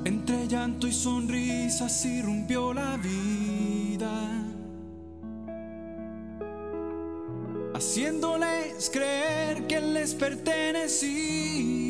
Entre llanto y sonrisas irrumpió la vida, haciéndoles creer que les pertenecía.